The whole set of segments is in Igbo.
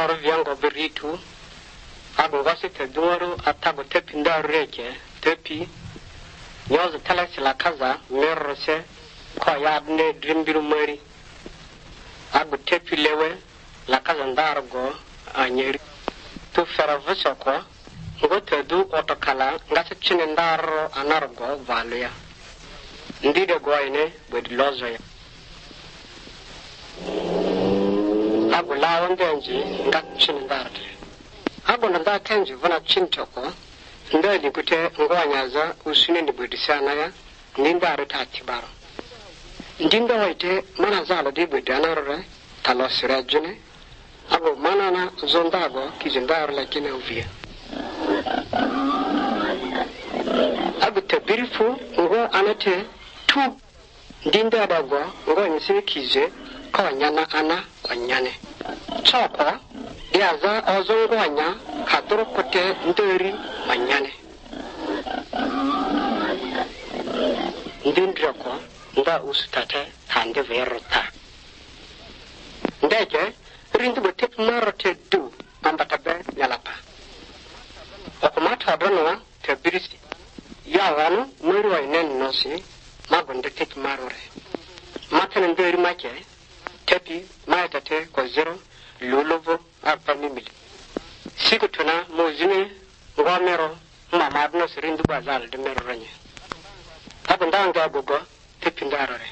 lor viango beritu ago wasi te duoro atago tepi nda reke tepi nyozo talasi la kaza merose kwa yadne drimbiru mari ago tepi lewe la kaza ndargo anyeri tu fera vusoko ngote du otokala ngase chine ndaro anargo valuya ndide goine with lozoya ago lawondenji ngat chine ndarde ago nda tenji vana chintoko ndali kute ngwanyaza usune ndibudisana ya ndindaro tatibaro ndindo waite mana zalo dibudana talosira june ago manana zondago kijindaro lakini uvia ago tabirifu ngo anate tu ndinda dago ngo nyise kije konyana ana konyane choko diaza ozongwanya kadro kote nderi manyane ndindrako nda usutate hande verota ndeke rindu betep marote du ambatabe yalapa okomata donoa te birisi yawano mwiro inen nosi magonde tek marore matene nderi make tepi maitate ko zero lolovo apamimili sikutuna mozine ngomero mamadno sirindu bazal de meroranye abandanga gogo tepi ndarore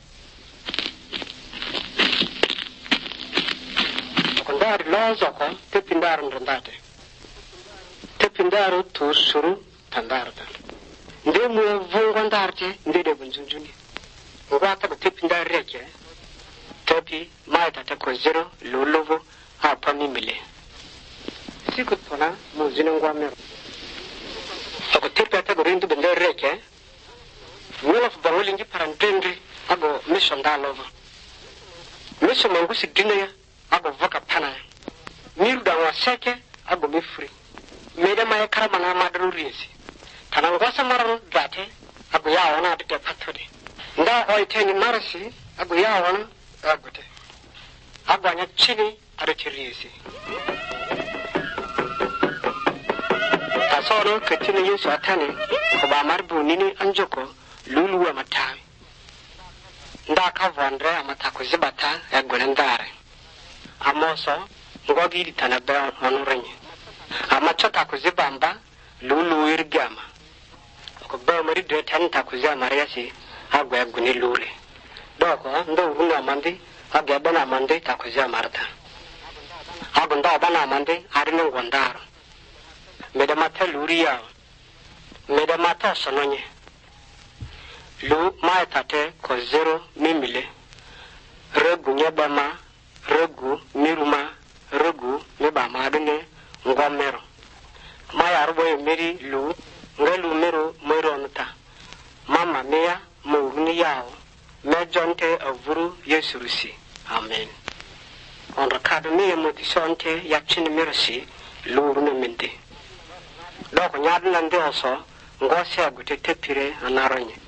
okondari lozoko tepi ndaro ndandate tepi ndaro tusuru tandarda ndemu vongo ndarte ndede bunjunjuni ngwata tepi ndareke tepi maitate ko zero lolovo apamimili sikutuna mozine ngomero ako tepi ate gorindu bendereke wolof bangolingi parantende ago mission dalova mission mangusi dinaya ago voka pana miru da waseke ago mifri meda maya karama na madru riesi kana ngosa maran date ago yawana de patode nda oiteni marasi ago yawana agote ago anya chini arati riesi tasoro ketini yesu atane ko ba marbu nini anjoko lulu wa matawi ndaka vandre amatako zibata ya golendare amoso ngogi litana ba monurenye amachota kuzibamba lulu irgama ko ba mari de tanta kuzya mariasi agwa ya guni lure doko ndo huna mandi agwa bana mandi takuzya marta abunda bana mandi arine ngondaro meda mata luriya meda mata sononye lu maitate ko zero mimile regu nyabama regu miruma regu mibama adune ngomero maya rubo meri lu ngelu mero moronta mama meya muruni yao mejonte avuru yesurusi amen on rakado me motisonte yakchini mersi lu runo mende doko nyadna ndeoso ngose agute tepire anaronye